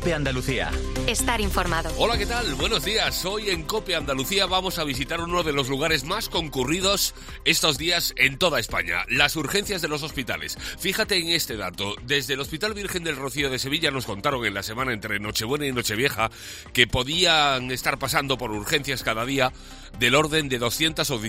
COPE Andalucía. Estar informado. Hola, ¿qué tal? Buenos días. Hoy en COPE Andalucía vamos a visitar uno de los lugares más concurridos estos días en toda España, las urgencias de los hospitales. Fíjate en este dato. Desde el Hospital Virgen del Rocío de Sevilla nos contaron en la semana entre Nochebuena y Nochevieja que podían estar pasando por urgencias cada día del orden de 200 o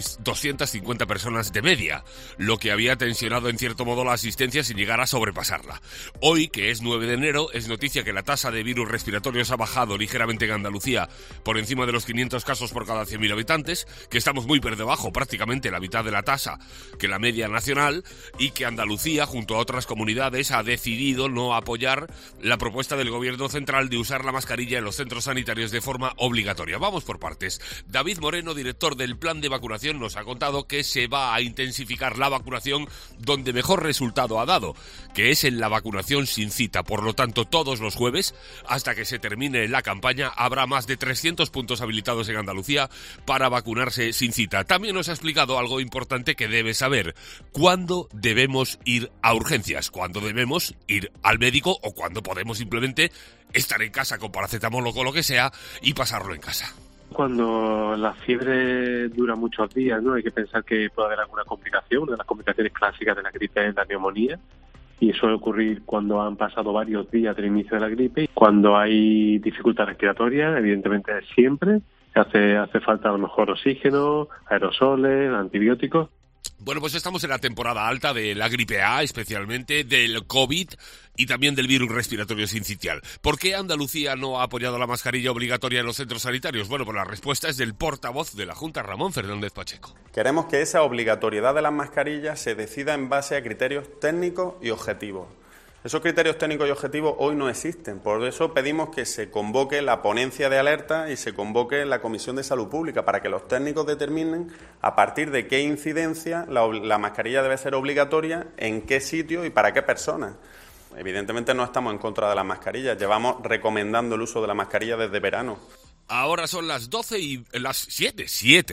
250 personas de media, lo que había tensionado en cierto modo la asistencia sin llegar a sobrepasarla. Hoy, que es 9 de enero, es noticia que la tasa de virus respiratorios ha bajado ligeramente en Andalucía por encima de los 500 casos por cada 100.000 habitantes, que estamos muy por debajo, prácticamente la mitad de la tasa que la media nacional, y que Andalucía, junto a otras comunidades, ha decidido no apoyar la propuesta del Gobierno central de usar la mascarilla en los centros sanitarios de forma obligatoria. Vamos por partes. David Moreno, director del plan de vacunación, nos ha contado que se va a intensificar la vacunación donde mejor resultado ha dado, que es en la vacunación sin cita. Por lo tanto, todos los jueves, hasta que se termine la campaña, habrá más de 300 puntos habilitados en Andalucía para vacunarse sin cita. También nos ha explicado algo importante que debes saber: cuándo debemos ir a urgencias, cuándo debemos ir al médico o cuándo podemos simplemente estar en casa con paracetamol o con lo que sea y pasarlo en casa. Cuando la fiebre dura muchos días, ¿no? Hay que pensar que puede haber alguna complicación. Una de las complicaciones clásicas de la gripe es la neumonía, y suele ocurrir cuando han pasado varios días del inicio de la gripe. Cuando hay dificultad respiratoria, evidentemente siempre hace falta a lo mejor oxígeno, aerosoles, antibióticos. Bueno, pues estamos en la temporada alta de la gripe A, especialmente del COVID y también del virus respiratorio sincitial. ¿Por qué Andalucía no ha apoyado la mascarilla obligatoria en los centros sanitarios? Bueno, pues la respuesta es del portavoz de la Junta, Ramón Fernández Pacheco. Queremos que esa obligatoriedad de las mascarillas se decida en base a criterios técnicos y objetivos. Esos criterios técnicos y objetivos hoy no existen. Por eso pedimos que se convoque la ponencia de alerta y se convoque la Comisión de Salud Pública para que los técnicos determinen a partir de qué incidencia la mascarilla debe ser obligatoria, en qué sitio y para qué personas. Evidentemente no estamos en contra de las mascarillas. Llevamos recomendando el uso de la mascarilla desde verano. Ahora son las 12 y... las 7,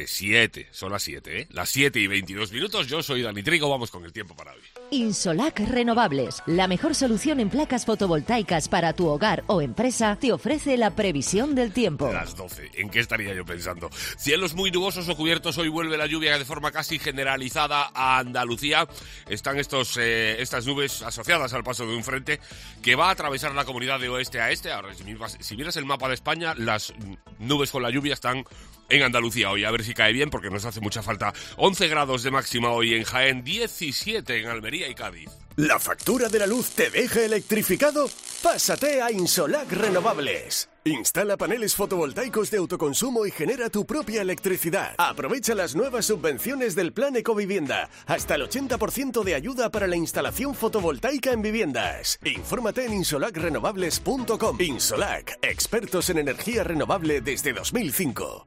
son las 7, ¿eh? Las 7 y 22 minutos, yo soy Dani Trigo, vamos con el tiempo para hoy. Insolac Renovables, la mejor solución en placas fotovoltaicas para tu hogar o empresa, te ofrece la previsión del tiempo. Las 12, ¿en qué estaría yo pensando? Cielos muy nubosos o cubiertos, hoy vuelve la lluvia de forma casi generalizada a Andalucía. Están estas nubes asociadas al paso de un frente que va a atravesar la comunidad de oeste a este. Ahora, si miras el mapa de España, las nubes con la lluvia están en Andalucía hoy, a ver si cae bien porque nos hace mucha falta. 11 grados de máxima hoy en Jaén, 17 en Almería y Cádiz. ¿La factura de la luz te deja electrificado? Pásate a Insolac Renovables. Instala paneles fotovoltaicos de autoconsumo y genera tu propia electricidad. Aprovecha las nuevas subvenciones del Plan Ecovivienda. Hasta el 80% de ayuda para la instalación fotovoltaica en viviendas. Infórmate en insolacrenovables.com. Insolac, expertos en energía renovable desde 2005.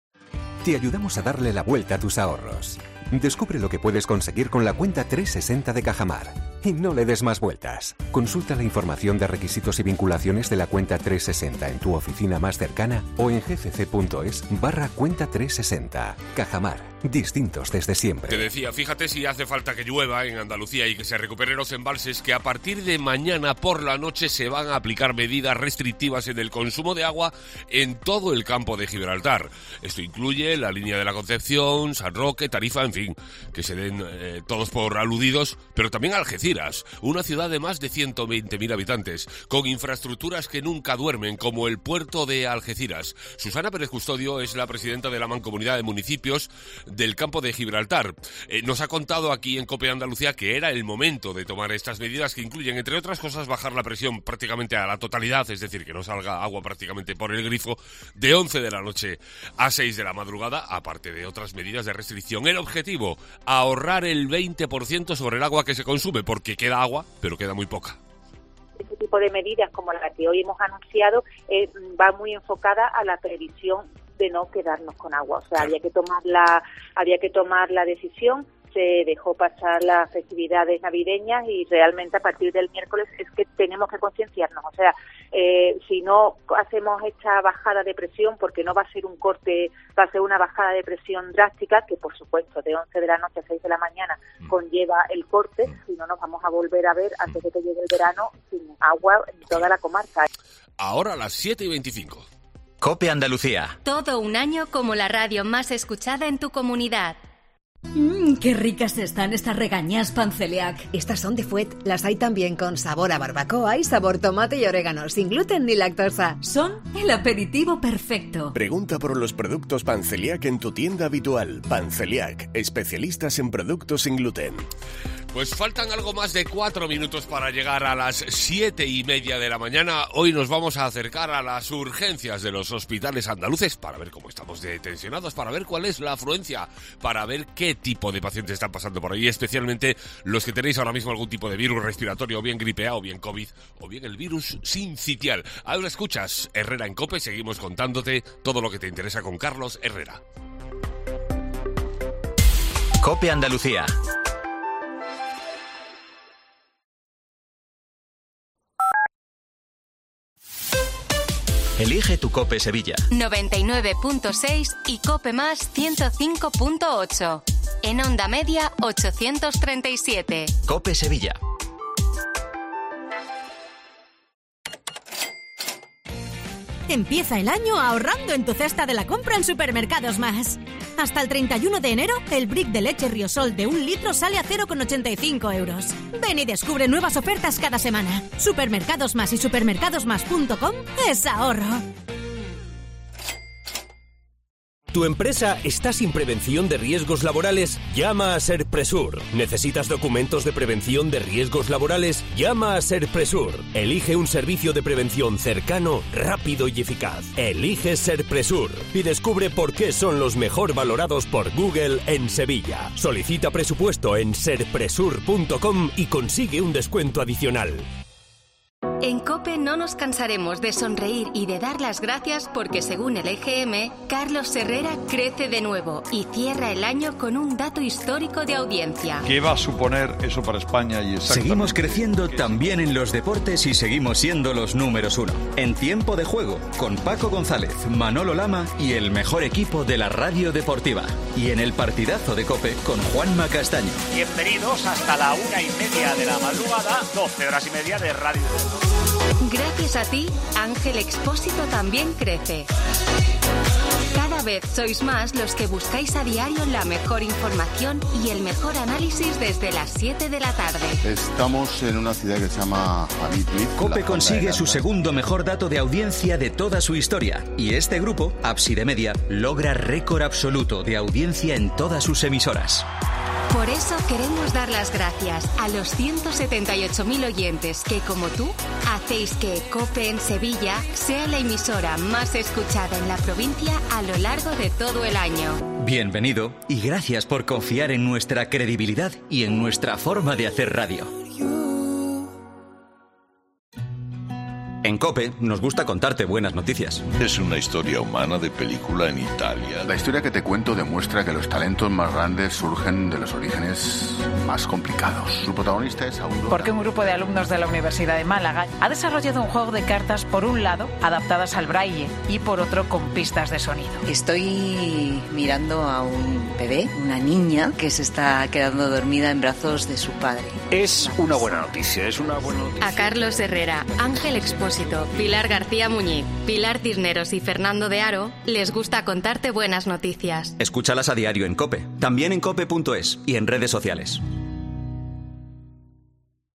Te ayudamos a darle la vuelta a tus ahorros. Descubre lo que puedes conseguir con la cuenta 360 de Cajamar. Y no le des más vueltas. Consulta la información de requisitos y vinculaciones de la cuenta 360 en tu oficina más cercana o en gcc.es/cuenta 360. Cajamar, distintos desde siempre. Te decía, fíjate si hace falta que llueva en Andalucía y que se recuperen los embalses, que a partir de mañana por la noche se van a aplicar medidas restrictivas en el consumo de agua en todo el campo de Gibraltar. Esto incluye la línea de la Concepción, San Roque, Tarifa, en fin, que se den todos por aludidos, pero también Algeciras, una ciudad de más de 120.000 habitantes, con infraestructuras que nunca duermen, como el puerto de Algeciras. Susana Pérez Custodio es la presidenta de la Mancomunidad de Municipios del campo de Gibraltar. Nos ha contado aquí en COPE Andalucía que era el momento de tomar estas medidas que incluyen, entre otras cosas, bajar la presión prácticamente a la totalidad, es decir, que no salga agua prácticamente por el grifo, de 11 de la noche a 6 de la madrugada, aparte de otras medidas de restricción. El objetivo, ahorrar el 20% sobre el agua que se consume, porque queda agua, pero queda muy poca. Este tipo de medidas, como la que hoy hemos anunciado, va muy enfocada a la previsión de no quedarnos con agua. O sea, había que tomar la decisión. Se dejó pasar las festividades navideñas y realmente a partir del miércoles es que tenemos que concienciarnos. O sea, si no hacemos esta bajada de presión, porque no va a ser un corte, va a ser una bajada de presión drástica, que por supuesto de 11 de la noche a 6 de la mañana conlleva el corte, si no nos vamos a volver a ver antes de que llegue el verano sin agua en toda la comarca. ahora a las 7:25. COPE Andalucía. Todo un año como la radio más escuchada en tu comunidad. ¡Qué ricas están estas regañas Panceliac! Estas son de Fuet. Las hay también con sabor a barbacoa y sabor tomate y orégano, sin gluten ni lactosa. Son el aperitivo perfecto. Pregunta por los productos Panceliac en tu tienda habitual. Panceliac, especialistas en productos sin gluten. Pues faltan algo más de 4 minutos para llegar a las 7:30 de la mañana. Hoy nos vamos a acercar a las urgencias de los hospitales andaluces para ver cómo estamos de tensionados, para ver cuál es la afluencia, para ver qué tipo de pacientes están pasando por ahí, especialmente los que tenéis ahora mismo algún tipo de virus respiratorio, o bien gripe A, o bien COVID, o bien el virus sincitial. Ahora escuchas Herrera en COPE, seguimos contándote todo lo que te interesa con Carlos Herrera. COPE Andalucía. Elige tu COPE Sevilla. 99.6 y COPE Más 105.8. En onda media 837. COPE Sevilla. Empieza el año ahorrando en tu cesta de la compra en Supermercados Más. Hasta el 31 de enero, el brick de leche Riosol de 1 litro sale a 0,85 euros. Ven y descubre nuevas ofertas cada semana. Supermercados Más y supermercadosmás.com es ahorro. ¿Tu empresa está sin prevención de riesgos laborales? Llama a Serpresur. ¿Necesitas documentos de prevención de riesgos laborales? Llama a Serpresur. Elige un servicio de prevención cercano, rápido y eficaz. Elige Serpresur y descubre por qué son los mejor valorados por Google en Sevilla. Solicita presupuesto en serpresur.com y consigue un descuento adicional. En COPE no nos cansaremos de sonreír y de dar las gracias porque, según el EGM, Carlos Herrera crece de nuevo y cierra el año con un dato histórico de audiencia. ¿Qué va a suponer eso para España? Y seguimos creciendo también en los deportes y seguimos siendo los números 1. En Tiempo de Juego, con Paco González, Manolo Lama y el mejor equipo de la radio deportiva. Y en el partidazo de COPE con Juanma Castaño. Bienvenidos hasta la 1:30 de la madrugada, 12 horas y media de radio. Gracias a ti, Ángel Expósito también crece. Cada vez sois más los que buscáis a diario la mejor información y el mejor análisis desde las 7 de la tarde. Estamos en una ciudad que se llama Amitwit. COPE consigue su segundo mejor dato de audiencia de toda su historia. Y este grupo, Ábside Media, logra récord absoluto de audiencia en todas sus emisoras. Por eso queremos dar las gracias a los 178.000 oyentes que, como tú, hacéis que COPE en Sevilla sea la emisora más escuchada en la provincia a lo largo de todo el año. Bienvenido y gracias por confiar en nuestra credibilidad y en nuestra forma de hacer radio. En COPE nos gusta contarte buenas noticias. Es una historia humana de película en Italia. La historia que te cuento demuestra que los talentos más grandes surgen de los orígenes más complicados. Su protagonista es Aurora. Porque un grupo de alumnos de la Universidad de Málaga ha desarrollado un juego de cartas, por un lado, adaptadas al braille y por otro, con pistas de sonido. Estoy mirando a un bebé, una niña, que se está quedando dormida en brazos de su padre. Es una buena noticia, A Carlos Herrera, Ángel Expósito, Pilar García Muñiz, Pilar Cisneros y Fernando de Aro les gusta contarte buenas noticias. Escúchalas a diario en COPE, también en cope.es y en redes sociales.